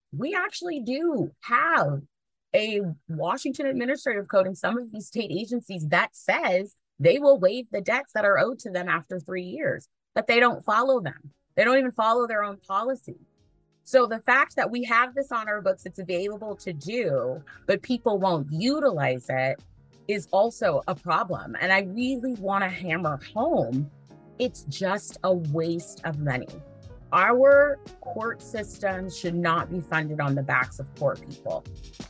we actually do have a Washington Administrative Code in some of these state agencies that says they will waive the debts that are owed to them after 3 years, but they don't follow them. They don't even follow their own policy. So the fact that we have this on our books, it's available to do, but people won't utilize it is also a problem. And I really want to hammer home it's just a waste of money. Our court system should not be funded on the backs of poor people.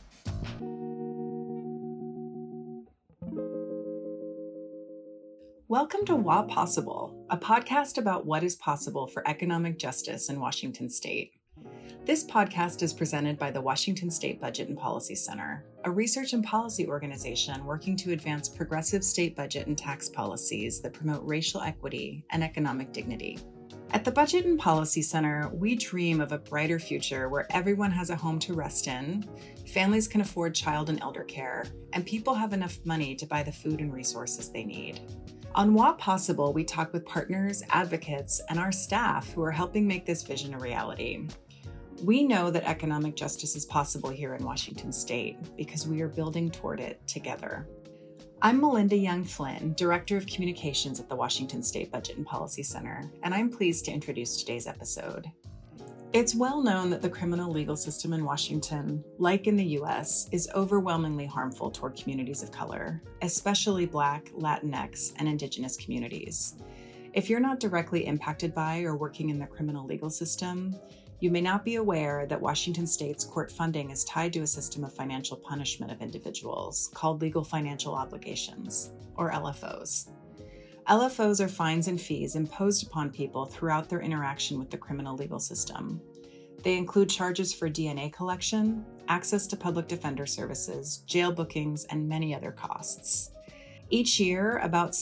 Welcome to WA Possible, a podcast about what is possible for economic justice in Washington State. This podcast is presented by the Washington State Budget and Policy Center, a research and policy organization working to advance progressive state budget and tax policies that promote racial equity and economic dignity. At the Budget and Policy Center, we dream of a brighter future where everyone has a home to rest in, families can afford child and elder care, and people have enough money to buy the food and resources they need. On WA Possible, we talk with partners, advocates, and our staff who are helping make this vision a reality. We know that economic justice is possible here in Washington State because we are building toward it together. I'm Melinda Young Flynn, Director of Communications at the Washington State Budget and Policy Center, and I'm pleased to introduce today's episode. It's well known that the criminal legal system in Washington, like in the U.S., is overwhelmingly harmful toward communities of color, especially Black, Latinx, and Indigenous communities. If you're not directly impacted by or working in the criminal legal system, you may not be aware that Washington State's court funding is tied to a system of financial punishment of individuals called legal financial obligations, or LFOs. LFOs are fines and fees imposed upon people throughout their interaction with the criminal legal system. They include charges for DNA collection, access to public defender services, jail bookings, and many other costs. Each year, about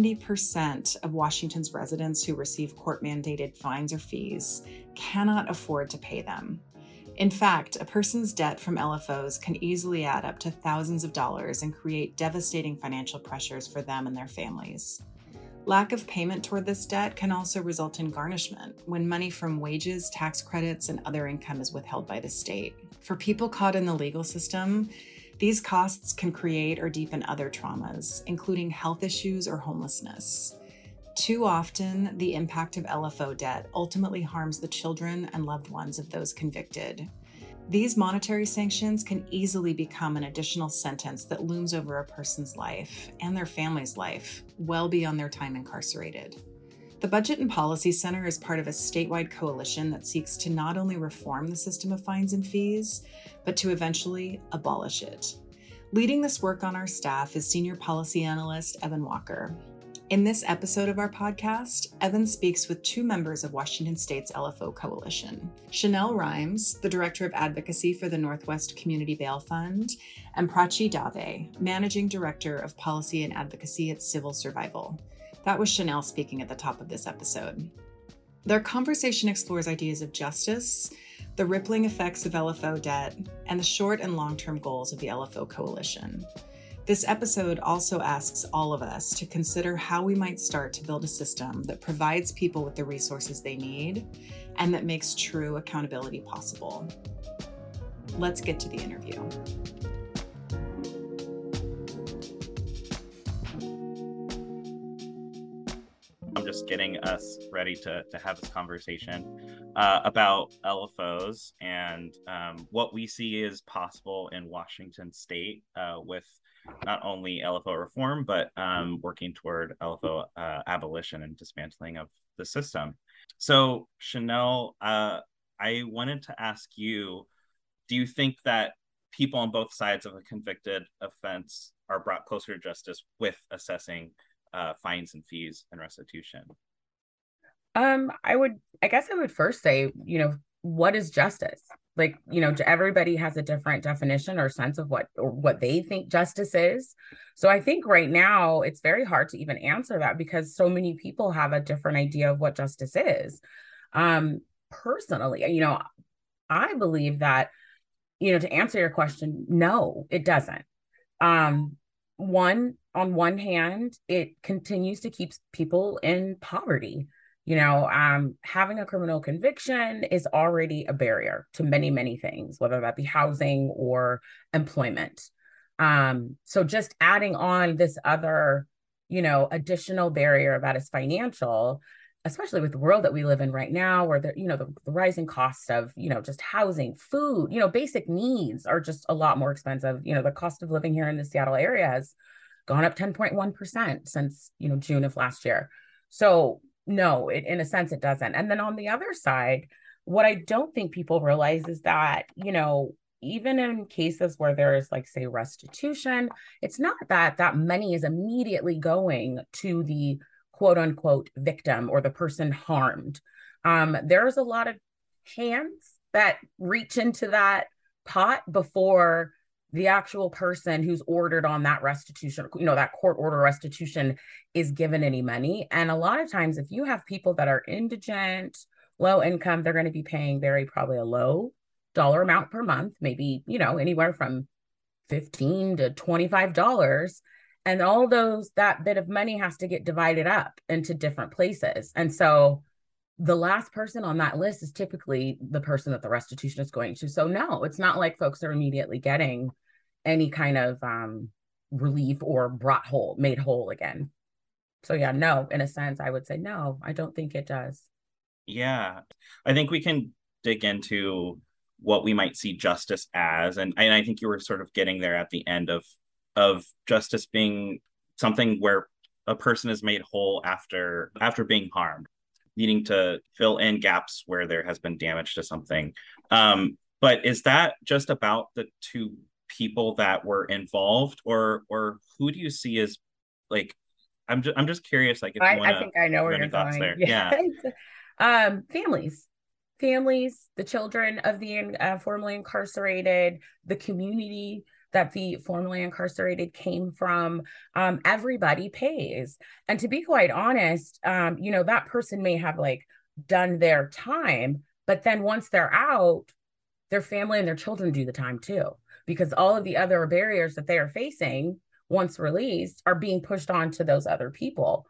70% of Washington's residents who receive court-mandated fines or fees cannot afford to pay them. In fact, a person's debt from LFOs can easily add up to thousands of dollars and create devastating financial pressures for them and their families. Lack of payment toward this debt can also result in garnishment when money from wages, tax credits, and other income is withheld by the state. For people caught in the legal system, these costs can create or deepen other traumas, including health issues or homelessness. Too often, the impact of LFO debt ultimately harms the children and loved ones of those convicted. These monetary sanctions can easily become an additional sentence that looms over a person's life and their family's life, well beyond their time incarcerated. The Budget and Policy Center is part of a statewide coalition that seeks to not only reform the system of fines and fees, but to eventually abolish it. Leading this work on our staff is Senior Policy Analyst Evan Walker. In this episode of our podcast, Evan speaks with two members of Washington State's LFO Coalition, Chanel Rhymes, the Director of Advocacy for the Northwest Community Bail Fund, and Prachi Dave, Managing Director of Policy and Advocacy at Civil Survival. That was Chanel speaking at the top of this episode. Their conversation explores ideas of justice, the rippling effects of LFO debt, and the short and long-term goals of the LFO Coalition. This episode also asks all of us to consider how we might start to build a system that provides people with the resources they need and that makes true accountability possible. Let's get to the interview. I'm just getting us ready to have this conversation about LFOs and what we see is possible in Washington State with not only LFO reform, but working toward LFO abolition and dismantling of the system. So, Chanel, I wanted to ask you, do you think that people on both sides of a convicted offense are brought closer to justice with assessing fines and fees and restitution? I guess I would first say, what is justice? Like, everybody has a different definition or sense of what they think justice is. So I think right now it's very hard to even answer that because so many people have a different idea of what justice is. Personally, I believe that, to answer your question, no, it doesn't. On one hand, it continues to keep people in poverty. Having a criminal conviction is already a barrier to many, many things, whether that be housing or employment. So just adding on this other, additional barrier that is financial, especially with the world that we live in right now, where the rising costs of, just housing, food, basic needs are just a lot more expensive. The cost of living here in the Seattle area has gone up 10.1% since, June of last year. So no, in a sense, it doesn't. And then on the other side, what I don't think people realize is that, even in cases where there is, like, say, restitution, it's not that that money is immediately going to the quote unquote victim or the person harmed. There's a lot of hands that reach into that pot before the actual person who's ordered on that restitution, that court order restitution, is given any money. And a lot of times, if you have people that are indigent, low income, they're going to be paying probably a low dollar amount per month, maybe, anywhere from $15 to $25. And all that bit of money has to get divided up into different places. And so the last person on that list is typically the person that the restitution is going to. So no, it's not like folks are immediately getting any kind of relief or made whole again. So yeah, no, in a sense, I would say no, I don't think it does. Yeah, I think we can dig into what we might see justice as, and I think you were sort of getting there at the end of justice being something where a person is made whole after being harmed, needing to fill in gaps where there has been damage to something. But is that just about the two people that were involved, or who do you see as, like, I'm just curious, like, if you want to, I think I know where you're going there. Yeah. Families, the children of the formerly incarcerated, the community that the formerly incarcerated came from, everybody pays. And to be quite honest, that person may have, like, done their time, but then once they're out, their family and their children do the time too, because all of the other barriers that they are facing once released are being pushed on to those other people.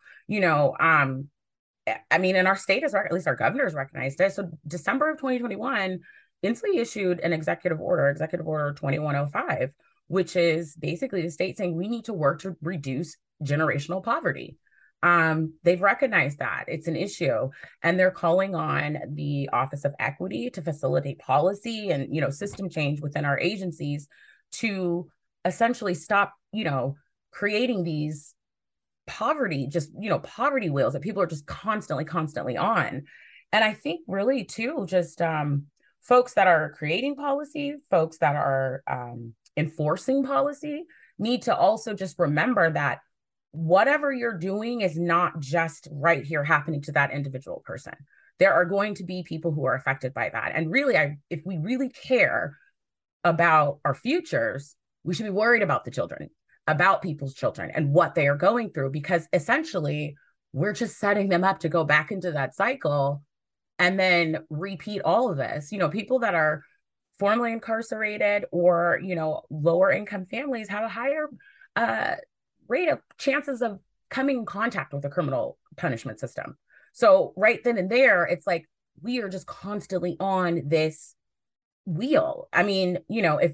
I mean, in our state, at least our governor's recognized it. So December of 2021, Inslee issued an executive order 2105, which is basically the state saying we need to work to reduce generational poverty. They've recognized that it's an issue, and they're calling on the Office of Equity to facilitate policy and, system change within our agencies to essentially stop, creating these poverty wheels that people are just constantly on. And I think really too, just folks that are creating policy, folks that are enforcing policy, need to also just remember that whatever you're doing is not just right here happening to that individual person. There are going to be people who are affected by that. And really, if we really care about our futures, we should be worried about the children, about people's children and what they are going through, because essentially we're just setting them up to go back into that cycle and then repeat all of this. People that are formerly incarcerated or, lower income families have a higher rate of chances of coming in contact with the criminal punishment system. So right then and there, it's like we are just constantly on this wheel. I mean, if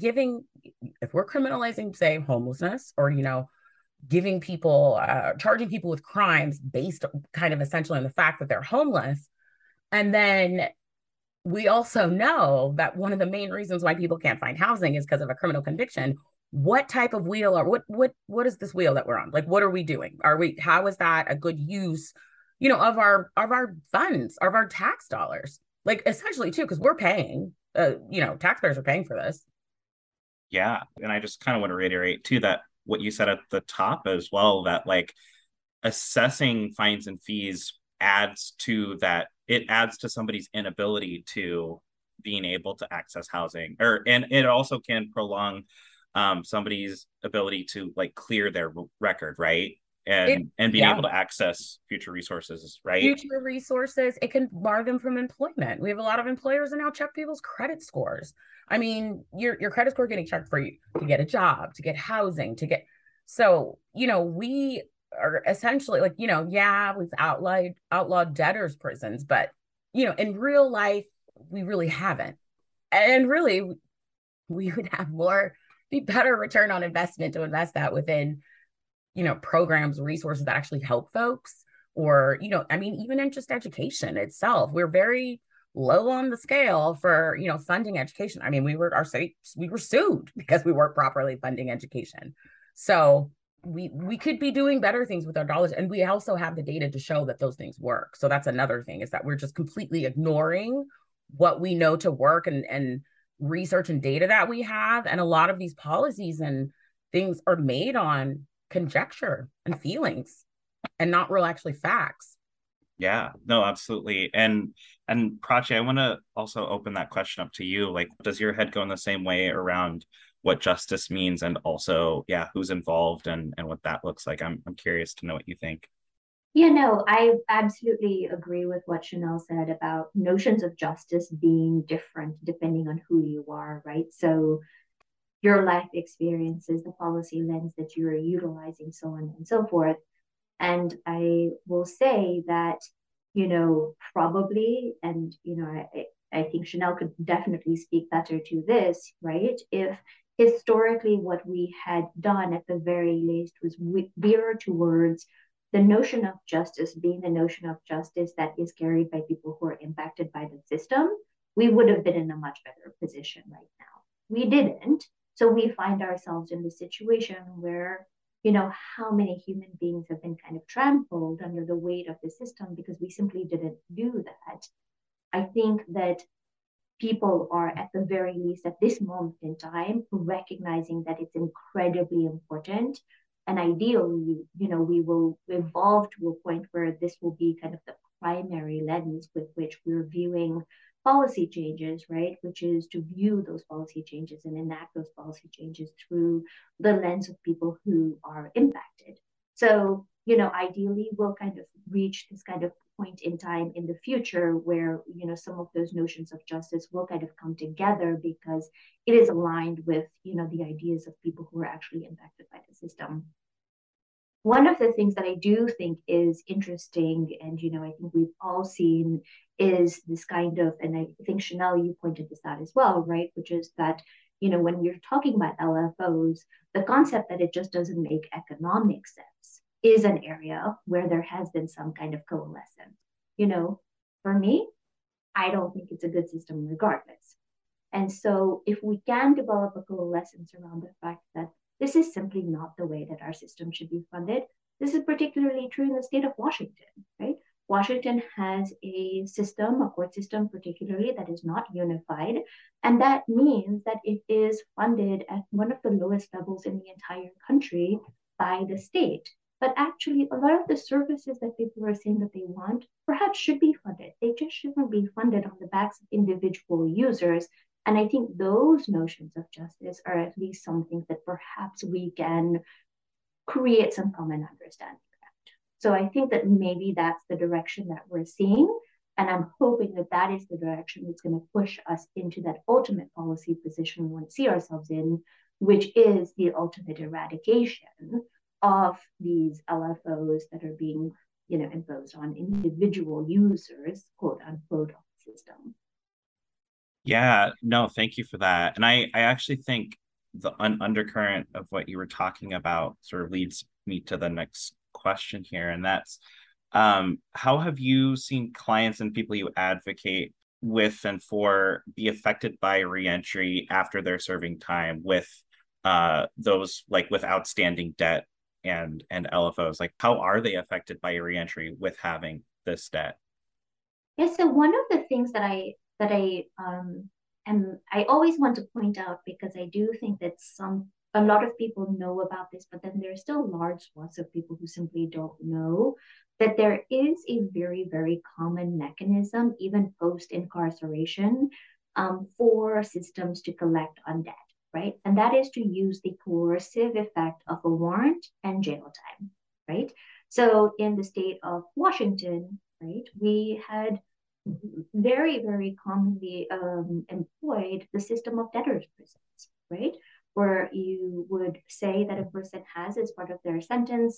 we're criminalizing, say, homelessness, or, giving people, charging people with crimes based kind of essentially on the fact that they're homeless. And then we also know that one of the main reasons why people can't find housing is because of a criminal conviction. What type of wheel, or what is this wheel that we're on? Like, what are we doing? How is that a good use, of our funds, of our tax dollars? Like, essentially too, because we're paying, taxpayers are paying for this. Yeah. And I just kind of want to reiterate too, that what you said at the top as well, that, like, assessing fines and fees adds to that. It adds to somebody's inability to being able to access housing, and it also can prolong somebody's ability to, like, clear their record, right? And being able to access future resources, right? Future resources. It can bar them from employment. We have a lot of employers that now check people's credit scores. I mean, your credit score getting checked for you to get a job, to get housing, so, we are essentially like, yeah, we've outlawed debtors prisons, but in real life, we really haven't. And really, we would have be better return on investment to invest that within, programs, resources that actually help folks. Or, I mean, even in just education itself, we're very low on the scale for, funding education. I mean, we were sued because we weren't properly funding education. So we could be doing better things with our dollars. And we also have the data to show that those things work. So that's another thing, is that we're just completely ignoring what we know to work, and research and data that we have. And a lot of these policies and things are made on conjecture and feelings and not real actually facts. Yeah, no, absolutely. And Prachi, I want to also open that question up to you. Like, does your head go in the same way around what justice means, and also, yeah, who's involved and what that looks like? I'm curious to know what you think. Yeah, no, I absolutely agree with what Chanel said about notions of justice being different depending on who you are, right? So your life experiences, the policy lens that you're utilizing, so on and so forth. And I will say that, probably, and, I think Chanel could definitely speak better to this, right? If historically what we had done at the very least was veer towards the notion of justice being the notion of justice that is carried by people who are impacted by the system, we would have been in a much better position right now. We didn't. So we find ourselves in the situation where, how many human beings have been kind of trampled under the weight of the system because we simply didn't do that. I think that people are, at the very least at this moment in time, recognizing that it's incredibly important. And ideally, we will evolve to a point where this will be kind of the primary lens with which we're viewing policy changes, right? Which is to view those policy changes and enact those policy changes through the lens of people who are impacted. So, ideally, we'll kind of reach this kind of point in time in the future where, some of those notions of justice will kind of come together because it is aligned with, the ideas of people who are actually impacted by the system. One of the things that I do think is interesting, and I think we've all seen, is this kind of, and I think Chanel, you pointed this out as well, right? Which is that, when you're talking about LFOs, the concept that it just doesn't make economic sense is an area where there has been some kind of coalescence. For me, I don't think it's a good system regardless. And so if we can develop a coalescence around the fact that this is simply not the way that our system should be funded. This is particularly true in the state of Washington, right? Washington has a system, a court system particularly, that is not unified. And that means that it is funded at one of the lowest levels in the entire country by the state. But actually, a lot of the services that people are saying that they want perhaps should be funded. They just shouldn't be funded on the backs of individual users. And I think those notions of justice are at least something that perhaps we can create some common understanding around. So I think that maybe that's the direction that we're seeing. And I'm hoping that that is the direction that's going to push us into that ultimate policy position we want to see ourselves in, which is the ultimate eradication of these LFOs that are being, imposed on individual users, quote unquote, of the system. Yeah, no, thank you for that. And I actually think the undercurrent of what you were talking about sort of leads me to the next question here. And that's, how have you seen clients and people you advocate with and for be affected by reentry after they're serving time with those like with outstanding debt and LFOs? Like, how are they affected by reentry with having this debt? Yeah, so one of the things that I always want to point out, because I do think that a lot of people know about this, but then there are still large swaths of people who simply don't know that there is a very, very common mechanism, even post incarceration, for systems to collect on debt, right? And that is to use the coercive effect of a warrant and jail time, right? So in the state of Washington, right, we had very, very commonly employed the system of debtors' prisons, right? Where you would say that a person has, as part of their sentence,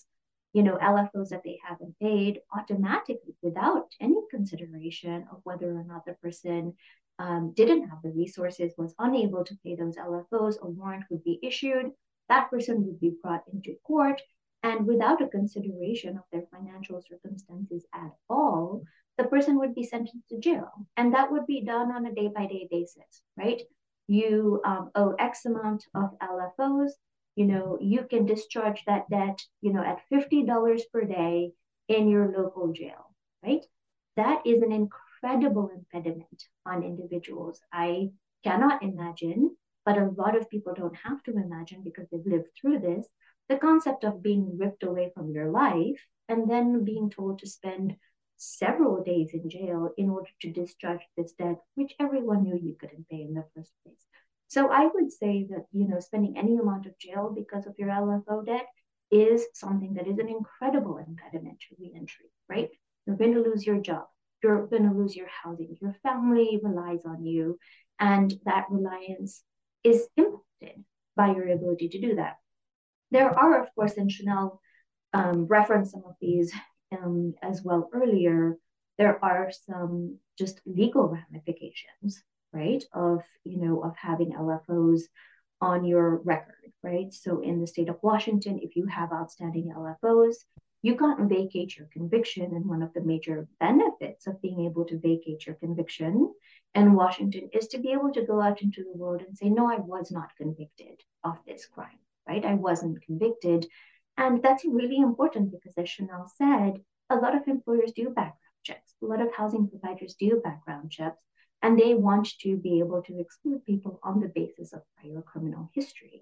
LFOs that they haven't paid automatically without any consideration of whether or not the person didn't have the resources, was unable to pay those LFOs, a warrant would be issued. That person would be brought into court, and without a consideration of their financial circumstances at all, the person would be sentenced to jail. And that would be done on a day-by-day basis, right? You owe X amount of LFOs, you can discharge that debt, at $50 per day in your local jail, right? That is an incredible impediment on individuals. I cannot imagine, but a lot of people don't have to imagine because they've lived through this, the concept of being ripped away from your life and then being told to spend several days in jail in order to discharge this debt, which everyone knew you couldn't pay in the first place. So I would say that, spending any amount of jail because of your LFO debt is something that is an incredible impediment to reentry, right? You're going to lose your job. You're going to lose your housing. Your family relies on you. And that reliance is impacted by your ability to do that. There are, of course, and Chanel referenced some of these as well earlier, there are some just legal ramifications, right, of having LFOs on your record, right? So in the state of Washington, if you have outstanding LFOs, you can't vacate your conviction. And one of the major benefits of being able to vacate your conviction in Washington is to be able to go out into the world and say, no, I was not convicted of this crime, right? I wasn't convicted. And that's really important because, as Chanel said, a lot of employers do background checks. A lot of housing providers do background checks, and they want to be able to exclude people on the basis of prior criminal history.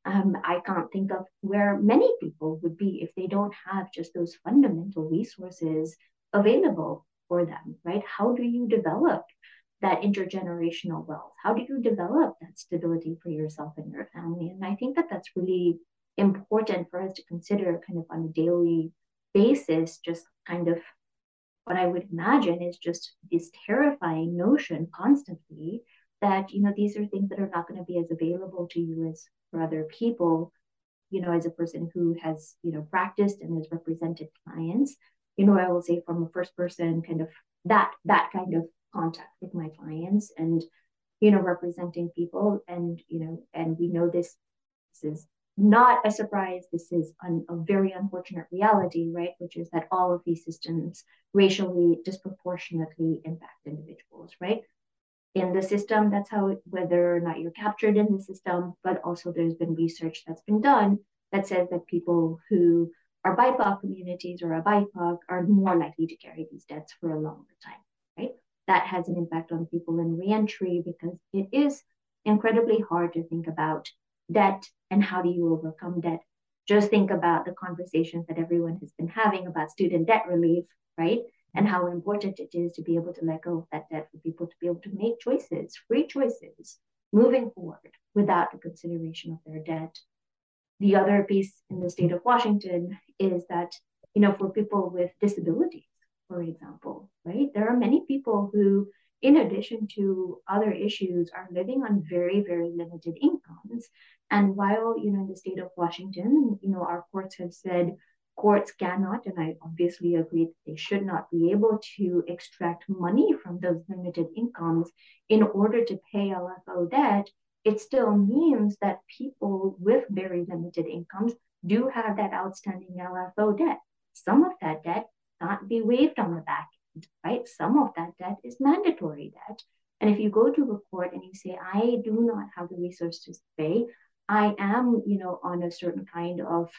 I can't think of where many people would be if they don't have just those fundamental resources available for them, right? How do you develop that intergenerational wealth? How do you develop that stability for yourself and your family? And I think that that's really important for us to consider kind of on a daily basis, just kind of what I would imagine is just this terrifying notion constantly that, these are things that are not going to be as available to you as for other people, as a person who has, practiced and has represented clients, I will say from a first person kind of that kind of contact with my clients and, representing people and, and we know this is not a surprise. This is a very unfortunate reality, right? Which is that all of these systems racially disproportionately impact individuals, right? In the system, that's how, whether or not you're captured in the system, but also there's been research that's been done that says that people who are BIPOC communities or a BIPOC are more likely to carry these debts for a longer time, right? That has an impact on people in reentry because it is incredibly hard to think about debt and how do you overcome debt. Just think about the conversations that everyone has been having about student debt relief, right? And how important it is to be able to let go of that debt for people to be able to make choices, free choices, moving forward without the consideration of their debt. The other piece in the state of Washington is that, for people with disabilities, for example, right? There are many people who, in addition to other issues, are living on very, very limited incomes. And while, in the state of Washington, our courts have said courts cannot, and I obviously agree that they should not be able to extract money from those limited incomes in order to pay LFO debt, it still means that people with very limited incomes do have that outstanding LFO debt. Some of that debt not be waived on the back end, right? Some of that debt is mandatory debt. And if you go to the court and you say, I do not have the resources to pay, I am, on a certain kind of,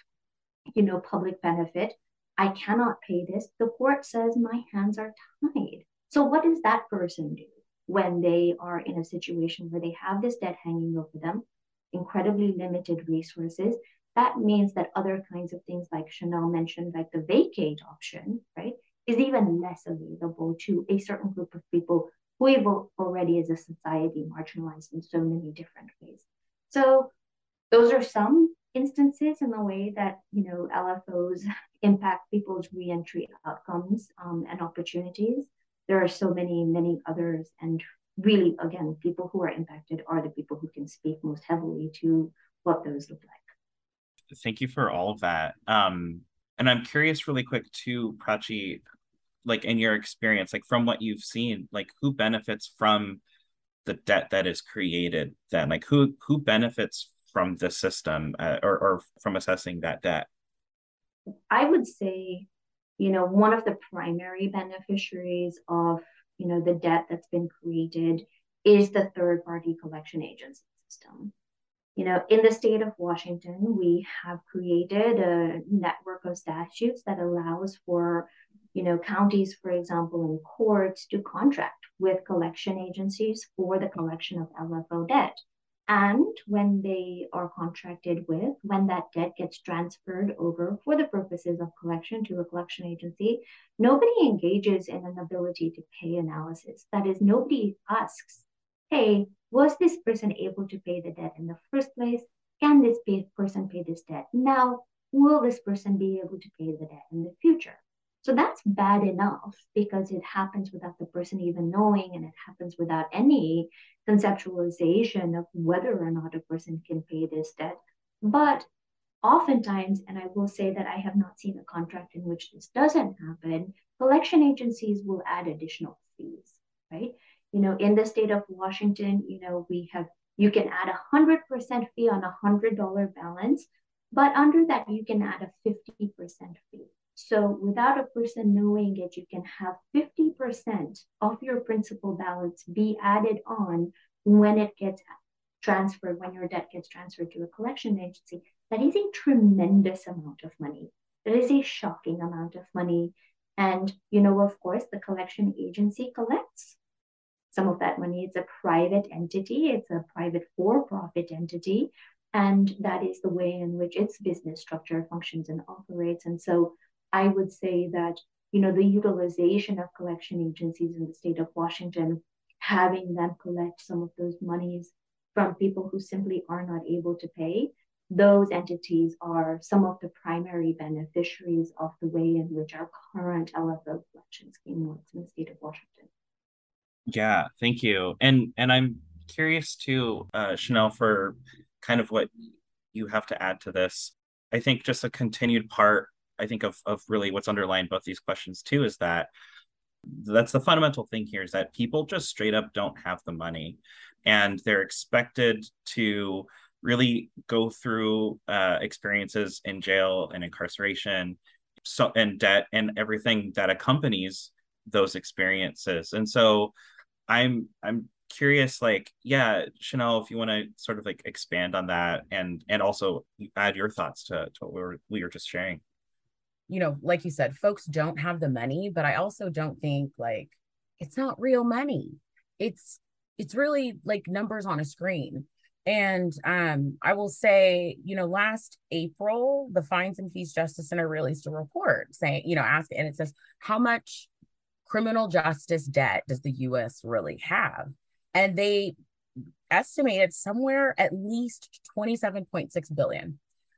public benefit, I cannot pay this. The court says my hands are tied. So what does that person do when they are in a situation where they have this debt hanging over them, incredibly limited resources? That means that other kinds of things like Chanel mentioned, like the vacate option, right, is even less available to a certain group of people who we've already as a society marginalized in so many different ways. So those are some instances in the way that, LFOs impact people's reentry outcomes and opportunities. There are so many, many others. And really, again, people who are impacted are the people who can speak most heavily to what those look like. Thank you for all of that. And I'm curious really quick too, Prachi, like in your experience, like from what you've seen, like who benefits from the debt that is created then? Like who benefits from the system, or from assessing that debt? I would say, one of the primary beneficiaries of, the debt that's been created is the third party collection agency system. In the state of Washington, we have created a network of statutes that allows for, counties, for example, and courts to contract with collection agencies for the collection of LFO debt. And when they are contracted with, when that debt gets transferred over for the purposes of collection to a collection agency, nobody engages in an ability to pay analysis. That is, nobody asks, hey, was this person able to pay the debt in the first place? Can this person pay this debt now? Will this person be able to pay the debt in the future? So that's bad enough because it happens without the person even knowing, and it happens without any conceptualization of whether or not a person can pay this debt. But oftentimes, and I will say that I have not seen a contract in which this doesn't happen, collection agencies will add additional fees, right? In the state of Washington, you can add 100% fee on $100 balance, but under that, you can add a 50% fee. So without a person knowing it, you can have 50% of your principal balance be added on when it gets transferred, when your debt gets transferred to a collection agency. That is a tremendous amount of money. That is a shocking amount of money. And, of course, the collection agency collects some of that money. It's a private entity, it's a private for-profit entity. And that is the way in which its business structure functions and operates. And so I would say that, the utilization of collection agencies in the state of Washington, having them collect some of those monies from people who simply are not able to pay, those entities are some of the primary beneficiaries of the way in which our current LFO collection scheme works in the state of Washington. Yeah, thank you. And I'm curious too, Chanel, for kind of what you have to add to this. I think just a continued part, I think of really what's underlying both these questions too, is that's the fundamental thing here, is that people just straight up don't have the money, and they're expected to really go through experiences in jail and incarceration, and debt and everything that accompanies those experiences. And so I'm curious, like, yeah, Chanel, if you want to sort of like expand on that and also add your thoughts to what we were just sharing. Like you said, folks don't have the money, but I also don't think, like, it's not real money. It's really like numbers on a screen. And I will say, last April, the Fines and Fees Justice Center released a report saying, and it says, how much criminal justice debt does the US really have? And they estimated somewhere at least 27.6 billion.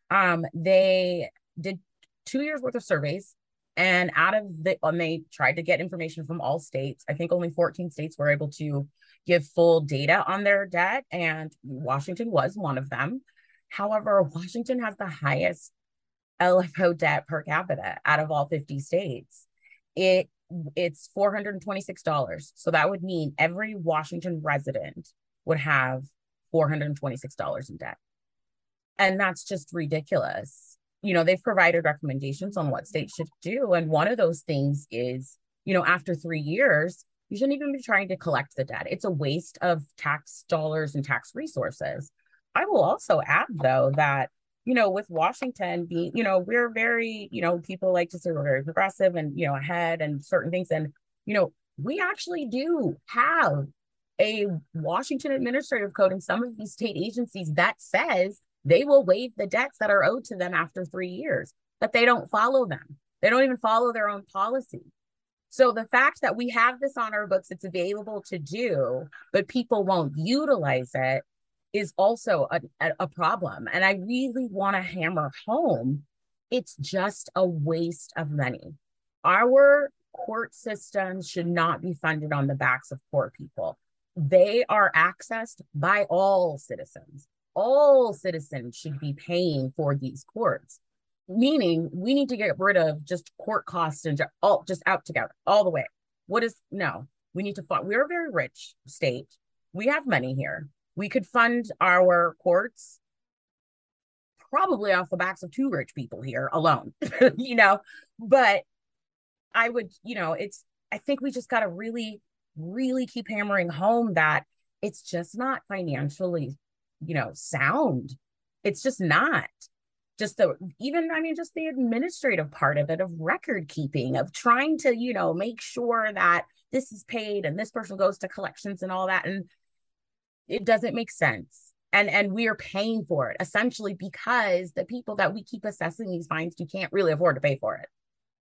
They did 2 years worth of surveys, and they tried to get information from all states. I think only 14 states were able to give full data on their debt, and Washington was one of them. However, Washington has the highest LFO debt per capita out of all 50 states. It's $426. So that would mean every Washington resident would have $426 in debt. And that's just ridiculous. They've provided recommendations on what states should do. And one of those things is, after 3 years, you shouldn't even be trying to collect the debt. It's a waste of tax dollars and tax resources. I will also add, though, that, with Washington being, we're very, people like to say we're very progressive and, ahead and certain things. And, we actually do have a Washington administrative code in some of these state agencies that says they will waive the debts that are owed to them after 3 years, but they don't follow them. They don't even follow their own policy. So the fact that we have this on our books, it's available to do, but people won't utilize it, is also a problem. And I really want to hammer home, it's just a waste of money. Our court systems should not be funded on the backs of poor people. They are accessed by all citizens. All citizens should be paying for these courts. meaning we need to get rid of just court costs and all just out together all the way. What is no? We need to fund. We're a very rich state. We have money here. We could fund our courts probably off the backs of two rich people here alone, you know. But I would, you know, it's. I think we just got to really, really keep hammering home that it's just not financially, you know, sound. It's just not. Just the even I mean just the administrative part of it, of record keeping, of trying to, you know, make sure that this is paid and this person goes to collections and all that, and it doesn't make sense. And we are paying for it essentially because the people that we keep assessing these fines to can't really afford to pay for it.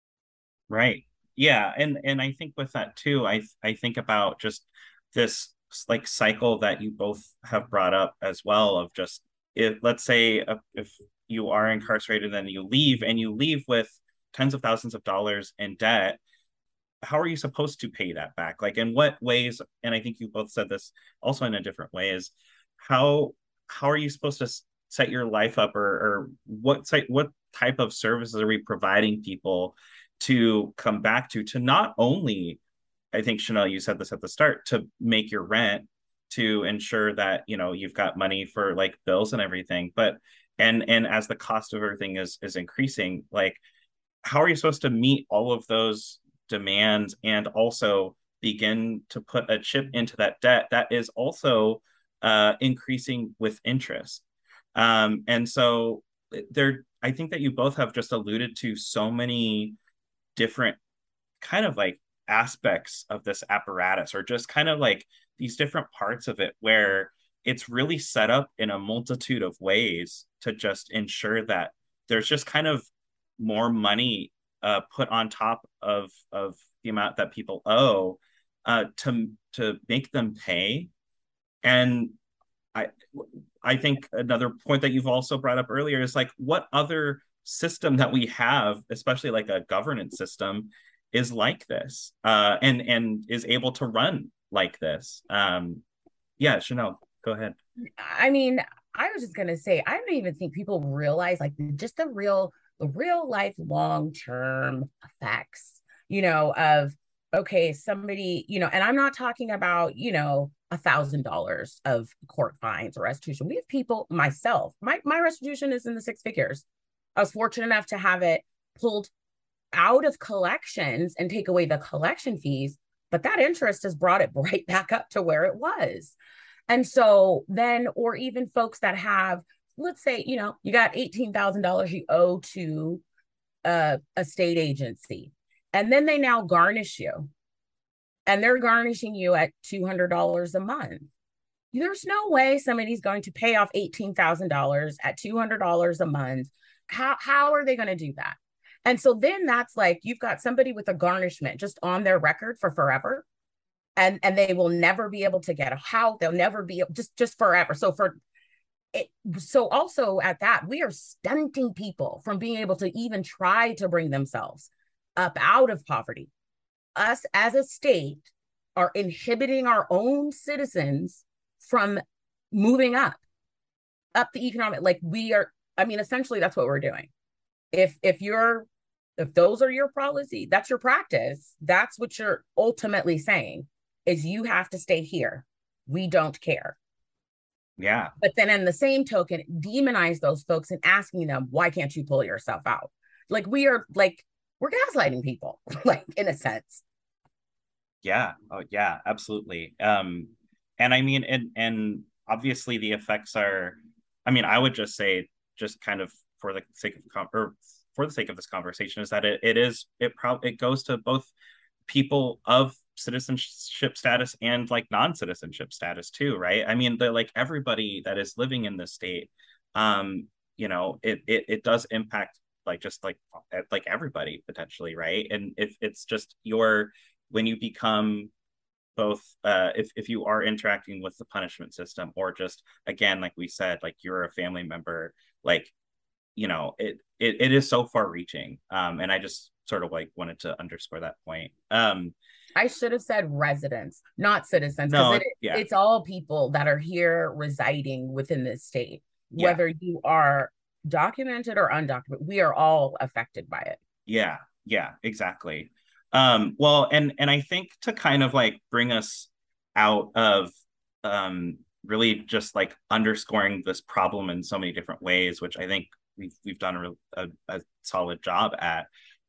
Right. Yeah, and I think with that too, I think about just this like cycle that you both have brought up as well, of just, if let's say if you are incarcerated and then you leave with tens of thousands of dollars in debt, how are you supposed to pay that back? Like, in what ways? And I think you both said this also in a different way, is how are you supposed to set your life up, or what type of services are we providing people to come back to not only, I think, Chanel, you said this at the start, to make your rent, to ensure that, you know, you've got money for like bills and everything, but and as the cost of everything is increasing, like, how are you supposed to meet all of those demands and also begin to put a chip into that debt that is also increasing with interest? And so there, I think that you both have just alluded to so many different kind of like aspects of this apparatus, or just kind of like these different parts of it, where it's really set up in a multitude of ways to just ensure that there's just kind of more money put on top of the amount that people owe, to make them pay. And I I think another point that you've also brought up earlier is like, what other system that we have, especially like a governance system, is like this, and is able to run like this. Yeah, Chanel, go ahead. I mean, I was just gonna say, I don't even think people realize like just the real life long term effects, you know, of okay, somebody, you know, and I'm not talking about, you know, $1,000 of court fines or restitution. We have people, myself, my restitution is in the six figures. I was fortunate enough to have it pulled out of collections and take away the collection fees, but that interest has brought it right back up to where it was. And so then, or even folks that have, let's say, you know, you got $18,000 you owe to a state agency, and then they now garnish you, and they're garnishing you at $200 a month. There's no way somebody's going to pay off $18,000 at $200 a month. How are they going to do that? And so then that's like, you've got somebody with a garnishment just on their record for forever. And they will never be able to get a how they'll never be just forever. So for it, so also at that, we are stunting people from being able to even try to bring themselves up out of poverty. Us as a state are inhibiting our own citizens from moving up the economic, like we are, I mean, essentially that's what we're doing. If those are your policy, that's your practice, that's what you're ultimately saying, is you have to stay here. We don't care. Yeah. But then in the same token, demonize those folks and asking them, why can't you pull yourself out? Like we're gaslighting people, like in a sense. Yeah. Oh yeah, absolutely. And I mean, and obviously the effects are, I mean, I would just say, just kind of for the sake of this conversation, is that it goes to both people of citizenship status and like non-citizenship status too, right? I mean, like everybody that is living in this state, you know, it does impact like just like everybody potentially, right? And if it's just when you become both, if you are interacting with the punishment system, or just, again, like we said, like you're a family member, like, you know, it is so far reaching. And I just sort of like wanted to underscore that point. I should have said residents, not citizens, no, because it's all people that are here residing within this state, whether you are documented or undocumented, we are all affected by it. Yeah, exactly. Well, and I think to kind of like bring us out of really just like underscoring this problem in so many different ways, which I think we've done a solid job at.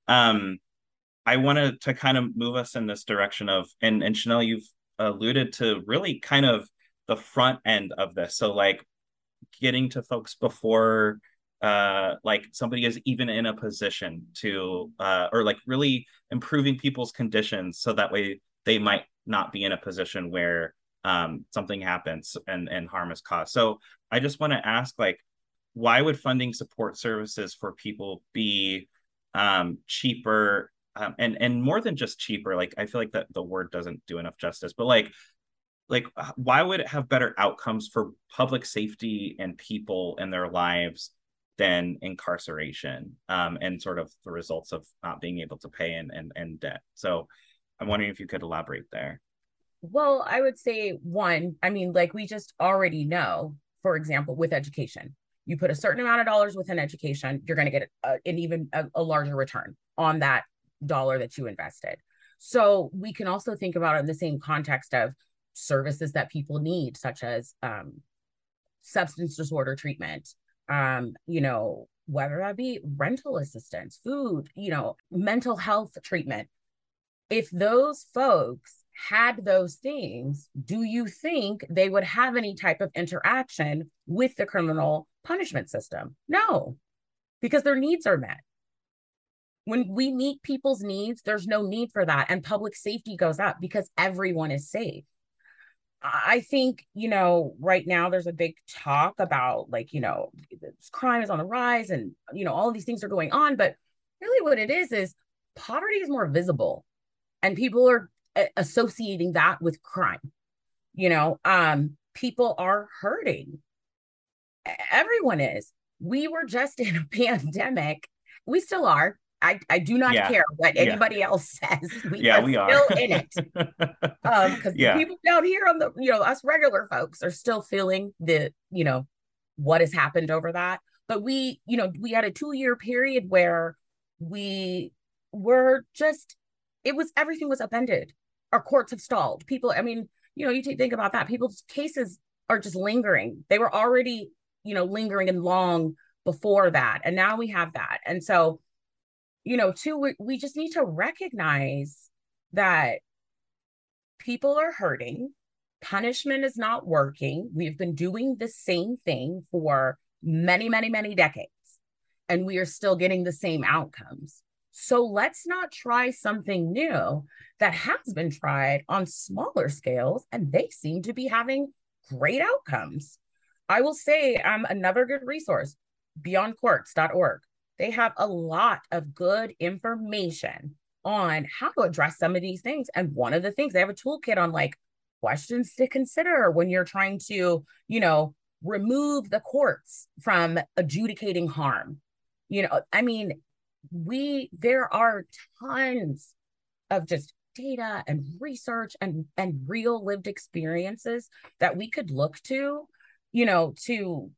I wanted to kind of move us in this direction of, and Chanel, you've alluded to really kind of the front end of this. So like getting to folks before like somebody is even in a position to or like really improving people's conditions so that way they might not be in a position where something happens and harm is caused. So I just want to ask, like, why would funding support services for people be cheaper, and more than just cheaper? Like, I feel like that the word doesn't do enough justice, but like why would it have better outcomes for public safety and people in their lives than incarceration, and sort of the results of not being able to pay and debt? So I'm wondering if you could elaborate there. Well, I would say one, I mean, like we just already know, for example, with education, you put a certain amount of dollars within education, you're going to get a larger return on that dollar that you invested. So we can also think about it in the same context of services that people need, such as substance disorder treatment, whether that be rental assistance, food, mental health treatment. If those folks had those things, do you think they would have any type of interaction with the criminal punishment system? No, because their needs are met. When we meet people's needs, there's no need for that. And public safety goes up because everyone is safe. I think, right now there's a big talk about crime is on the rise and, all of these things are going on. But really what it is poverty is more visible and people are associating that with crime. People are hurting. Everyone is. We were just in a pandemic. We still are. I do not care what anybody else says. We are still in it. Because the people down here on the, us regular folks are still feeling the, what has happened over that. But we had a 2-year period where we were just, everything was upended. Our courts have stalled. People, I mean, you think about that. People's cases are just lingering. They were already, lingering and long before that. And now we have that. And so, we just need to recognize that people are hurting. Punishment is not working. We've been doing the same thing for many, many, many decades, and we are still getting the same outcomes. So let's not try something new that has been tried on smaller scales, and they seem to be having great outcomes. I will say another good resource, beyondcourts.org. They have a lot of good information on how to address some of these things. And one of the things, they have a toolkit on like questions to consider when you're trying to, remove the courts from adjudicating harm. I mean, there are tons of just data and research and real lived experiences that we could look to, to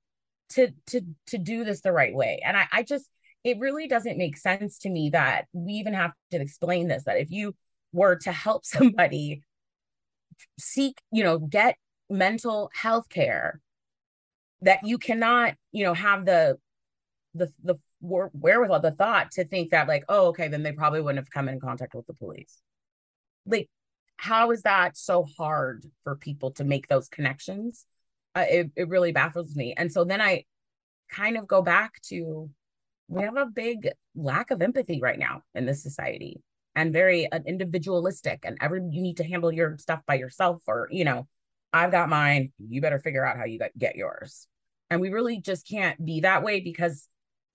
do this the right way. And I just, it really doesn't make sense to me that we even have to explain this, that if you were to help somebody seek, get mental health care, that you cannot, have the wherewithal, the thought to think that like, oh, okay, then they probably wouldn't have come in contact with the police. Like, how is that so hard for people to make those connections? It really baffles me. And so then I kind of go back to, we have a big lack of empathy right now in this society, and very individualistic, and you need to handle your stuff by yourself, or, I've got mine, you better figure out how you get yours. And we really just can't be that way because,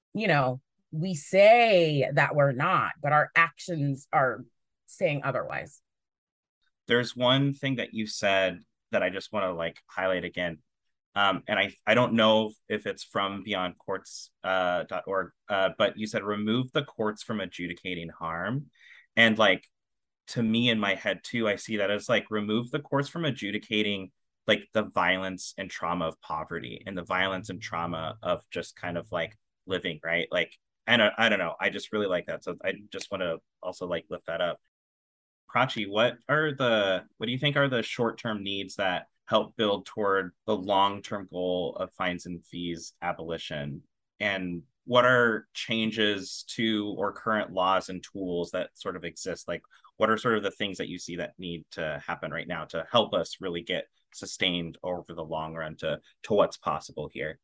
we say that we're not, but our actions are saying otherwise. There's one thing that you said that I just want to like highlight again. And I don't know if it's from beyondcourts.org, but you said remove the courts from adjudicating harm. And like, to me in my head too, I see that as like remove the courts from adjudicating like the violence and trauma of poverty and the violence and trauma of just kind of like living, right? Like, I don't know. I just really like that. So I just want to also like lift that up. Prachi, what do you think are the short-term needs that help build toward the long-term goal of fines and fees abolition? And what are changes to or current laws and tools that sort of exist? Like, what are sort of the things that you see that need to happen right now to help us really get sustained over the long run to what's possible here?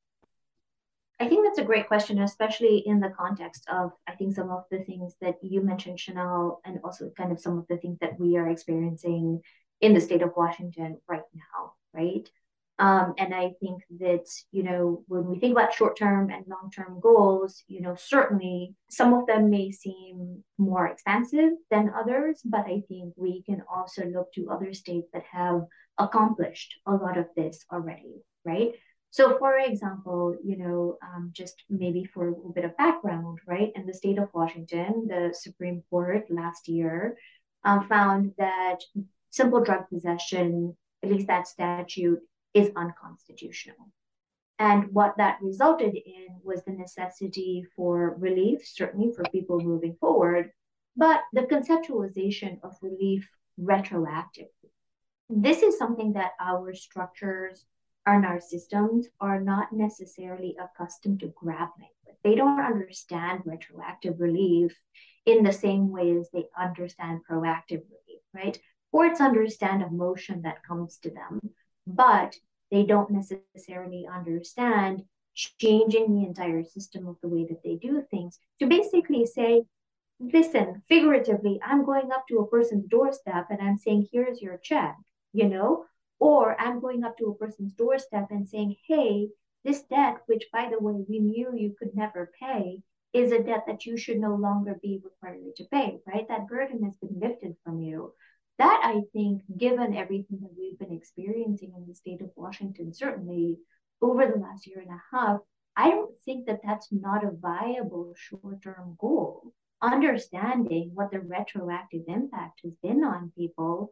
I think that's a great question, especially in the context of, I think, some of the things that you mentioned, Chanel, and also kind of some of the things that we are experiencing in the state of Washington right now, right? And I think that, when we think about short-term and long-term goals, certainly some of them may seem more expansive than others, but I think we can also look to other states that have accomplished a lot of this already, right? So, for example, just maybe for a little bit of background, right? In the state of Washington, the Supreme Court last year found that simple drug possession, at least that statute, is unconstitutional. And what that resulted in was the necessity for relief, certainly for people moving forward, but the conceptualization of relief retroactively. This is something that our structures and our systems are not necessarily accustomed to grappling with. They don't understand retroactive relief in the same way as they understand proactive relief, right? Courts understand emotion that comes to them, but they don't necessarily understand changing the entire system of the way that they do things to basically say, listen, figuratively, I'm going up to a person's doorstep and I'm saying, here's your check, you know? Or I'm going up to a person's doorstep and saying, hey, this debt, which by the way, we knew you could never pay, is a debt that you should no longer be required to pay, right? That burden has been lifted from you. That, I think, given everything that we've been experiencing in the state of Washington, certainly over the last year and a half, I don't think that that's not a viable short-term goal. Understanding what the retroactive impact has been on people,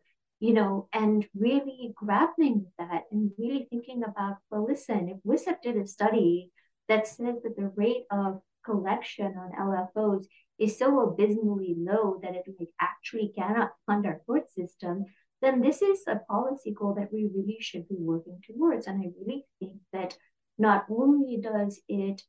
and really grappling with that and really thinking about, well, listen, if WISIP did a study that says that the rate of collection on LFOs is so abysmally low that it actually cannot fund our court system, then this is a policy goal that we really should be working towards. And I really think that not only does it,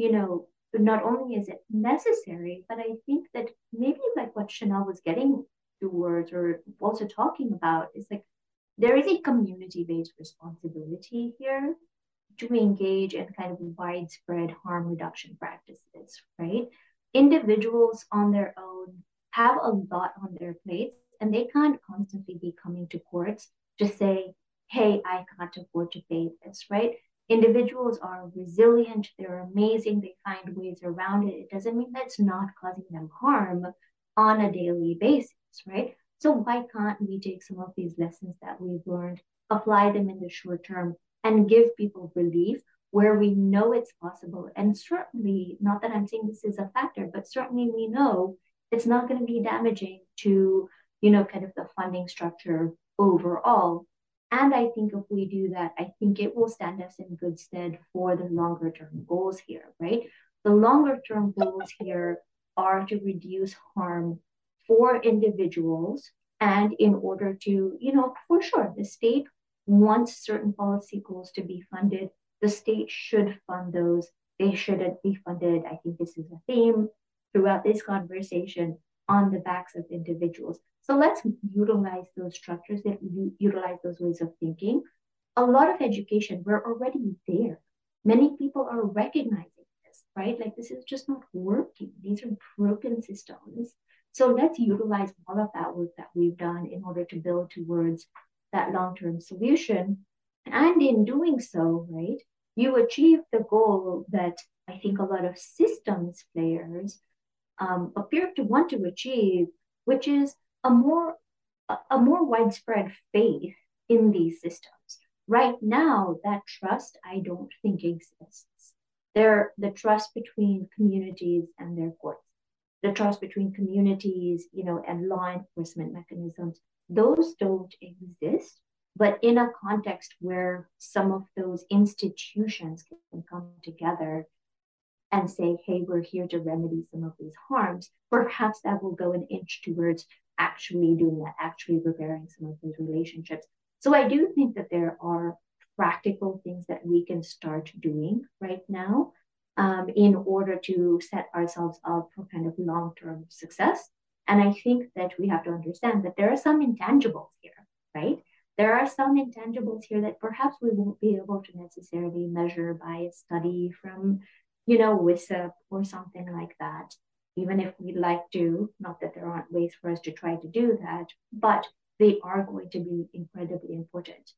not only is it necessary, but I think that maybe like what Chanel was getting towards or also talking about is like there is a community-based responsibility here to engage in kind of widespread harm reduction practices, right? Individuals on their own have a lot on their plates and they can't constantly be coming to courts to say, hey, I can't afford to pay this, right? Individuals are resilient, they're amazing, they find ways around it. It doesn't mean that it's not causing them harm on a daily basis, right? So why can't we take some of these lessons that we've learned, apply them in the short term, and give people relief where we know it's possible? And certainly, not that I'm saying this is a factor, but certainly we know it's not going to be damaging to, kind of the funding structure overall. And I think if we do that, I think it will stand us in good stead for the longer term goals here, right? The longer term goals here are to reduce harm for individuals. And in order to, for sure, the state wants certain policy goals to be funded. The state should fund those. They shouldn't be funded. I think this is a theme throughout this conversation on the backs of individuals. So let's utilize those structures, that utilize those ways of thinking. A lot of education, we're already there. Many people are recognizing this, right? Like this is just not working. These are broken systems. So let's utilize all of that work that we've done in order to build towards that long-term solution. And in doing so, right, you achieve the goal that I think a lot of systems players appear to want to achieve, which is a more widespread faith in these systems. Right now, that trust I don't think exists. The trust between communities and their courts, the trust between communities, and law enforcement mechanisms, those don't exist. But in a context where some of those institutions can come together, and say, hey, we're here to remedy some of these harms, perhaps that will go an inch towards actually doing that, actually repairing some of those relationships. So I do think that there are practical things that we can start doing right now in order to set ourselves up for kind of long-term success. And I think that we have to understand that there are some intangibles here, right? There are some intangibles here that perhaps we won't be able to necessarily measure by a study from, WISP or something like that, even if we'd like to, not that there aren't ways for us to try to do that, but they are going to be incredibly important.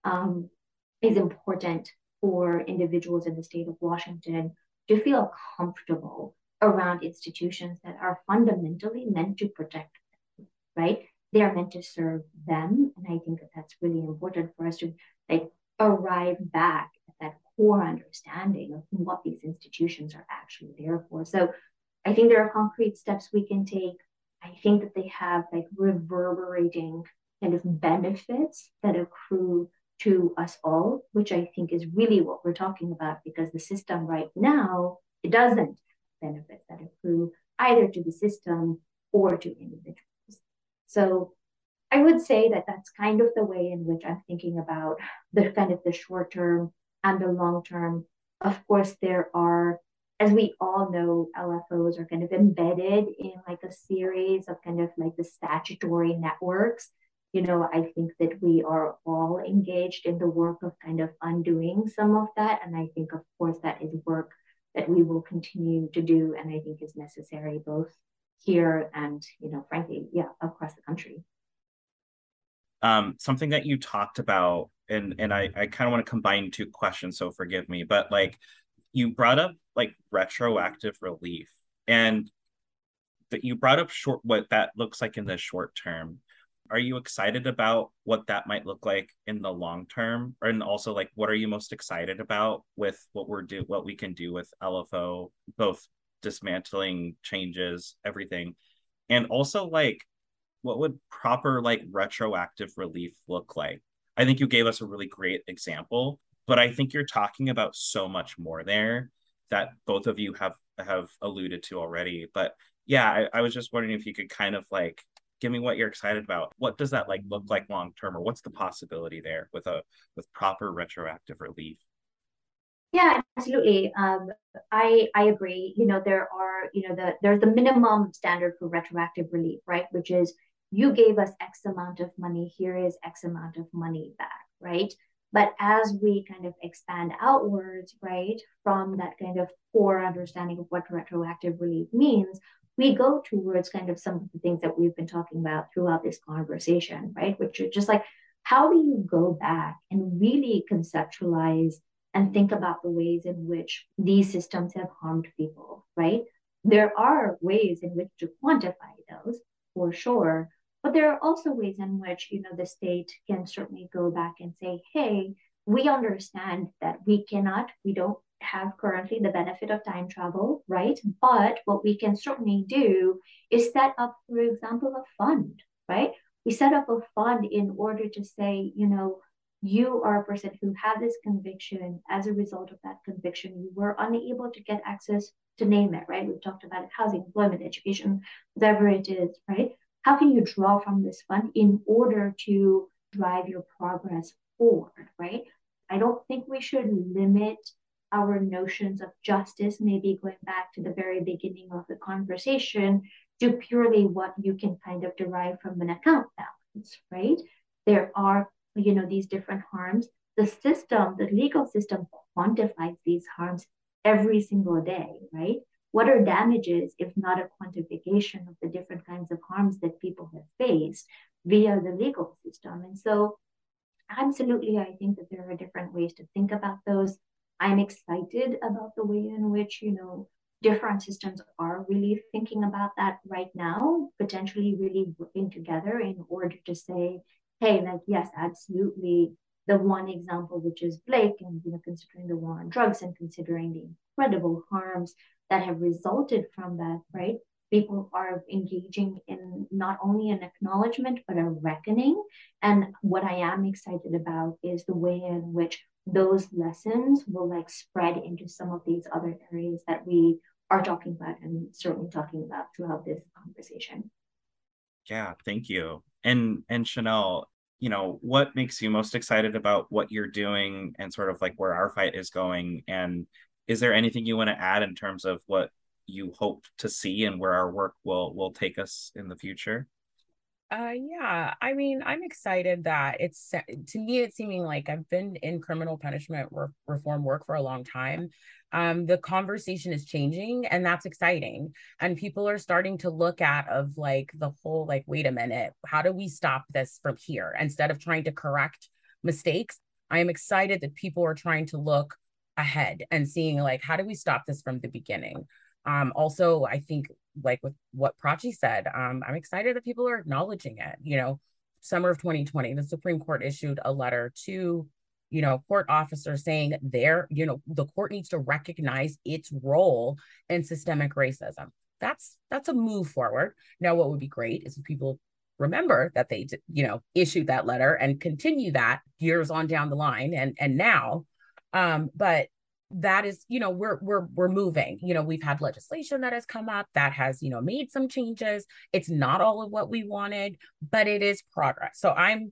Is important for individuals in the state of Washington to feel comfortable around institutions that are fundamentally meant to protect them, right? They are meant to serve them. And I think that that's really important for us to arrive back at that core understanding of what these institutions are actually there for. So I think there are concrete steps we can take. I think that they have reverberating kind of benefits that accrue to us all, which I think is really what we're talking about, because the system right now, it doesn't benefits that accrue either to the system or to individuals. So I would say that that's kind of the way in which I'm thinking about the kind of the short term and the long term. Of course, there are, as we all know, LFOs are kind of embedded in a series of kind of the statutory networks. I think that we are all engaged in the work of kind of undoing some of that. And I think, of course, that is work that we will continue to do. And I think is necessary both here and, frankly, across the country. Something that you talked about, and I kind of want to combine two questions, so forgive me, but you brought up retroactive relief, and that you brought up what that looks like in the short term. Are you excited about what that might look like in the long term? And also what are you most excited about with what we can do with LFO, both dismantling changes, everything, and also what would proper retroactive relief look like? I think you gave us a really great example, but I think you're talking about so much more there that both of you have alluded to already. But yeah, I was just wondering if you could kind of give me what you're excited about. What does that look like long term, or what's the possibility there with proper retroactive relief? Yeah, absolutely. I agree. There are there's the minimum standard for retroactive relief, right? Which is, you gave us X amount of money, here is X amount of money back, right? But as we kind of expand outwards, right, from that kind of core understanding of what retroactive relief means, we go towards kind of some of the things that we've been talking about throughout this conversation, right? Which are just how do you go back and really conceptualize and think about the ways in which these systems have harmed people, right? There are ways in which to quantify those, for sure, but there are also ways in which, the state can certainly go back and say, hey, we understand that we don't have currently the benefit of time travel, right? But what we can certainly do is set up, for example, a fund, right? We set up a fund in order to say, you are a person who had this conviction. As a result of that conviction, you were unable to get access to name it, right? We've talked about it, housing, employment, education, whatever it is, right? How can you draw from this fund in order to drive your progress forward, right? I don't think we should limit our notions of justice, maybe going back to the very beginning of the conversation, to purely what you can kind of derive from an account balance, right? There are, these different harms. The legal system quantifies these harms every single day, right? What are damages if not a quantification of the different kinds of harms that people have faced via the legal system? And so absolutely, I think that there are different ways to think about those. I'm excited about the way in which, different systems are really thinking about that right now, potentially really working together in order to say, hey, yes, absolutely. The one example, which is Blake, and considering the war on drugs and considering the incredible harms that have resulted from that, right? People are engaging in not only an acknowledgement, but a reckoning. And what I am excited about is the way in which those lessons will like spread into some of these other areas that we are talking about and certainly talking about throughout this conversation. Yeah, thank you. And Chanel, what makes you most excited about what you're doing and sort of like where our fight is going? And is there anything you want to add in terms of what you hope to see and where our work will take us in the future? Yeah, I mean, I'm excited that to me, it's seeming like I've been in criminal punishment reform work for a long time. The conversation is changing, and that's exciting. And people are starting to look at of like the whole, like, wait a minute, how do we stop this from here? Instead of trying to correct mistakes, I am excited that people are trying to look ahead and seeing like, how do we stop this from the beginning? Also, I think like with what Prachi said, I'm excited that people are acknowledging it. Summer of 2020, the Supreme Court issued a letter to, court officers saying the court needs to recognize its role in systemic racism. That's a move forward. Now, what would be great is if people remember that they, issued that letter and continue that years on down the line and now. But that is, we're moving. We've had legislation that has come up that has, made some changes. It's not all of what we wanted, but it is progress. So I'm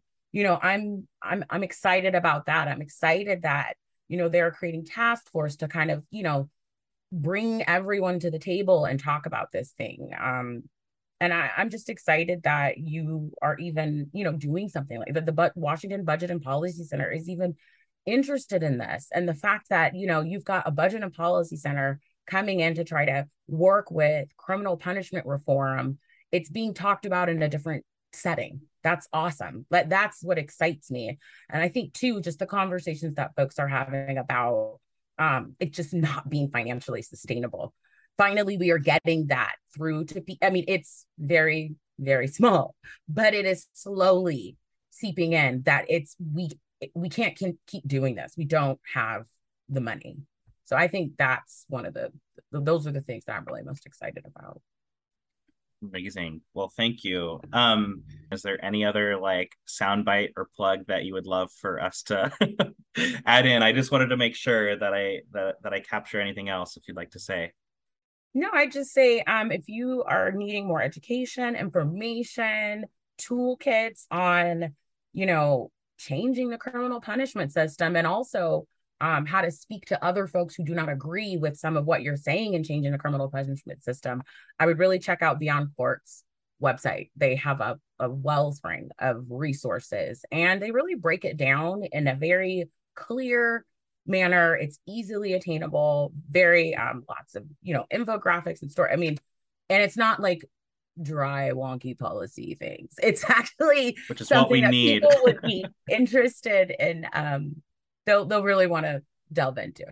excited about that. I'm excited that, they're creating task force to kind of, bring everyone to the table and talk about this thing. And I'm just excited that you are even, doing something like that. The Washington Budget and Policy Center is even interested in this, and the fact that you've got a budget and policy center coming in to try to work with criminal punishment reform. It's being talked about in a different setting. That's awesome. But that's what excites me. And I think too, just the conversations that folks are having about it just not being financially sustainable. Finally, we are getting that through to I mean, it's very, very small, but it is slowly seeping in that we can't keep doing this. We don't have the money. So I think that's one of those are the things that I'm really most excited about. Amazing. Well, thank you. Is there any other like soundbite or plug that you would love for us to add in? I just wanted to make sure that I capture anything else if you'd like to say. No, I just say if you are needing more education, information, toolkits on, changing the criminal punishment system, and also how to speak to other folks who do not agree with some of what you're saying in changing the criminal punishment system, I would really check out Beyond Court's website. They have a wellspring of resources, and they really break it down in a very clear manner. It's easily attainable, very lots of infographics and story. I mean, and it's not like dry, wonky policy things. It's actually which is what we need. People would be interested in. They'll really want to delve into.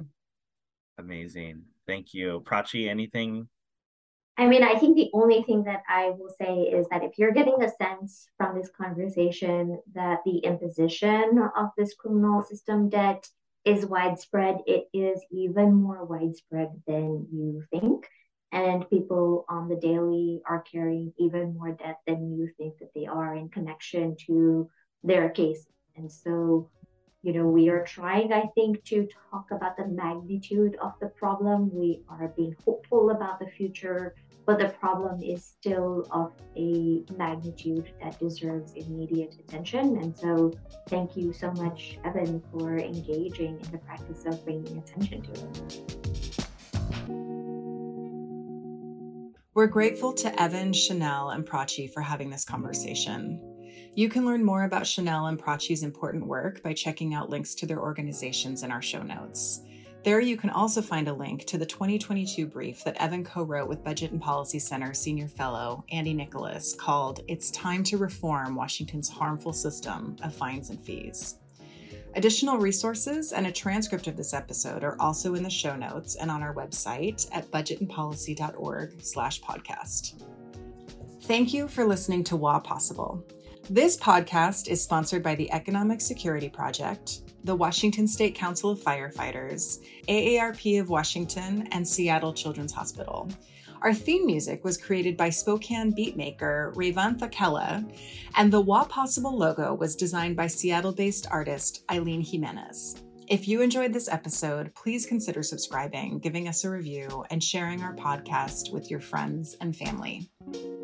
Amazing. Thank you. Prachi, anything? I mean, I think the only thing that I will say is that if you're getting a sense from this conversation that the imposition of this criminal system debt is widespread, it is even more widespread than you think. And people on the daily are carrying even more debt than you think that they are in connection to their case. And so, we are trying, I think, to talk about the magnitude of the problem. We are being hopeful about the future, but the problem is still of a magnitude that deserves immediate attention. And so thank you so much, Evan, for engaging in the practice of bringing attention to it. We're grateful to Evan, Chanel, and Prachi for having this conversation. You can learn more about Chanel and Prachi's important work by checking out links to their organizations in our show notes. There you can also find a link to the 2022 brief that Evan co-wrote with Budget and Policy Center Senior Fellow Andy Nicholas called "It's Time to Reform Washington's Harmful System of Fines and Fees." Additional resources and a transcript of this episode are also in the show notes and on our website at budgetandpolicy.org/podcast. Thank you for listening to WA Possible. This podcast is sponsored by the Economic Security Project, the Washington State Council of Firefighters, AARP of Washington, and Seattle Children's Hospital. Our theme music was created by Spokane beatmaker Revantha Kella, and the WA Possible logo was designed by Seattle-based artist Eileen Jimenez. If you enjoyed this episode, please consider subscribing, giving us a review, and sharing our podcast with your friends and family.